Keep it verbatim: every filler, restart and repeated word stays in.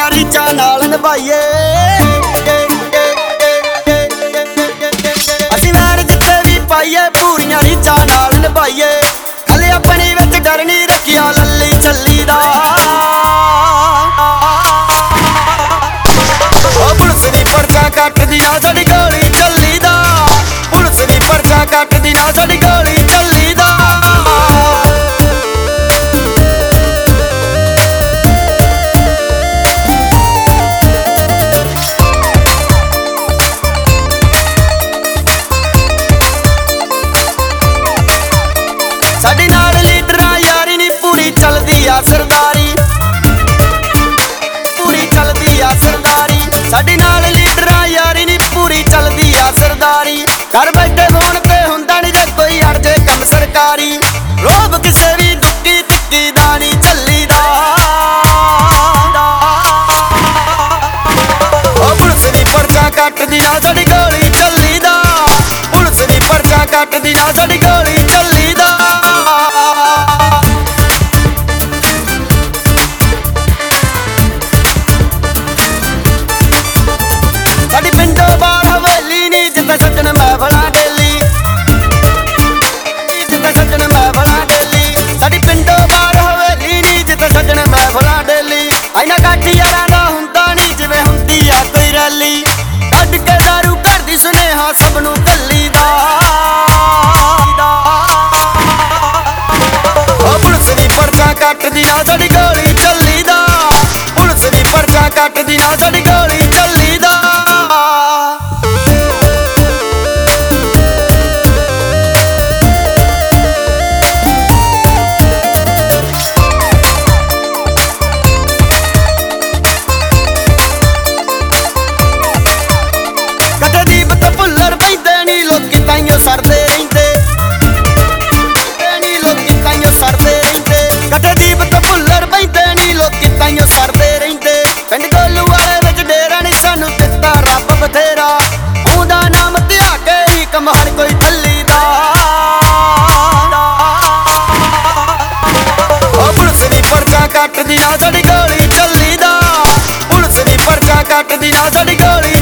ਪੂਰੀਆਂ ਰੀਝਾਂ ਨਾਲ ਨਿਭਾਈਏ। ਅਸੀਂ ਵੈਣ ਜਿੱਥੇ ਵੀ ਪਾਈਏ ਪੂਰੀਆਂ ਰੀਝਾਂ ਨਾਲ ਨਿਭਾਈਏ। ਹਲੇ ਆਪਣੀ ਵਿੱਚ ਡਰ ਨਹੀਂ ਰੱਖਿਆ ਲੱਲੀ ਚੱਲੀ ਦਾ। ਉਹ ਪੁਲਿਸ ਦੀ ਪਰਚਾ ਕੱਟਦੀ ਨਾ ਸਾਡੀ ਗੋਲੀ ਚੱਲੀ ਦਾ। ਪੁਲਿਸ ਦੀ ਪਰਚਾ ਕੱਟਦੀ ਨਾ ਸਾਡੀ ਗੋਲੀ ਚੱਲੀ ਦਾ। ਸਾਡੀ ਨਾਲ ਲੀਡਰਾਂ ਯਾਰੀ ਨੀ ਪੂਰੀ ਚੱਲਦੀ ਆ ਸਰਦਾਰੀ। ਪੂਰੀ ਚੱਲਦੀ ਆ ਸਰਦਾਰੀ। ਸਾਡੀ ਨਾਲ ਲੀਡਰਾਂ ਯਾਰੀ ਨੀ ਪੂਰੀ ਚੱਲਦੀ ਆ ਸਰਦਾਰੀ। ਘਰ ਬੈਠੇ ਫੋਨ ਤੇ ਹੁੰਦਾ ਨੀ ਜੇ ਕੋਈ ਅੜ ਜੇ ਕੰਮ ਸਰਕਾਰੀ। ਰੋਬ ਕਿਸੇ ਵੀ ਦੁੱਕੀ ਤੁੱਕੀ ਦਾ ਨੀ ਚੱਲੀ ਦਾ। ਉਹ ਪੁਲਿਸ ਦੀ ਪਰਚਾ ਕੱਟਦੀ ਨਾ ਸਾਡੀ ਗੋਲੀ ਚੱਲੀ ਦਾ। ਪੁਲਿਸ ਦੀ ਪਰਚਾ ਕੱਟਦੀ ਨਾ ਸਾਡੀ ਗੋਲੀ ਚੱਲੀ ਦਾ। ਸਾਡੀ ਪਿੰਡੋਂ ਬਾਹਰ ਹਵੇਲੀ ਨੀ ਜਿੱਥੇ ਸੱਜਣ ਮਹਿਫਲਾਂ ਡੇਲੀ। ਜਿੱਥੇ ਸੱਜਣ ਮਹਿਫਲਾਂ ਡੇਲੀ। ਸਾਡੀ ਪਿੰਡੋਂ ਬਾਹਰ ਹਵੇਲੀ ਨੀ ਜਿੱਥੇ ਸੱਜਣ ਮਹਿਫਲਾਂ ਡੇਲੀ। ਐਨਾ ਕੱਠ ਯਾਰਾਂ ਦਾ ਹੁੰਦਾ ਨੀ ਜਿਵੇਂ ਹੁੰਦੀ ਆ ਕੋਈ ਰੈਲੀ। ਕੱਢ ਕੇ ਦਾਰੂ ਕਰਦੀ ਸੁਨੇਹਾ ਸਭ ਨੂੰ ਕੱਲੀ ਦਾ। ਉਹ ਪੁਲਿਸ ਦੀ ਪਰਚਾ ਕੱਟਦੀ ਨਾ ਸਾਡੀ ਗੋਲੀ ਚੱਲੀ ਦਾ। ਪੁਲਿਸ ਦੀ ਪਰਚਾ ਕੱਟਦੀ ਨਾ ਸਾਡੀ ਗੋਲੀ ਚੱਲੀ ਦਾ। ਕਦੇ ਦੀਪ ਤੇ ਭੁੱਲਰ ਪੈਂਦੇ ਨੀ ਲੋਕੀ ਤਾਈਓ ਸੜਦੇ ਰਹਿੰਦੇ। ਨੀ ਲੋਕੀ ਤਾਈਓ ਸੜਦੇ ਰਹਿੰਦੇ। ਕਦੇ ਦੀਪ ਤੇ ਭੁੱਲਰ ਪੈਂਦੇ ਨੀ ਲੋਕੀ ਤਾਈਓ ਸੜਦੇ ਰਹਿੰਦੇ। ਪਿੰਡ ਗੋਲੂ ਵਾਲੇ ਵਿੱਚ ਡੇਰਾ ਨੀ ਸਾਨੂੰ ਦਿੱਤਾ ਰੱਬ ਬਥੇਰਾ। ਉਹਦਾ ਨਾਮ ਧਿਆ ਕੇ ਹੀ ਕੰਮ ਹਰ ਕੋਈ ਚੱਲੀ ਦਾ। ਉਹ ਪੁਲਿਸ ਦੀ ਪਰਚਾ ਕੱਟਦੀ ਨਾ ਸਾਡੀ ਗੋਲੀ ਚੱਲੀ ਦਾ। ਪੁਲਿਸ ਦੀ ਪਰਚਾ ਕੱਟਦੀ ਨਾ ਸਾਡੀ ਗੋਲੀ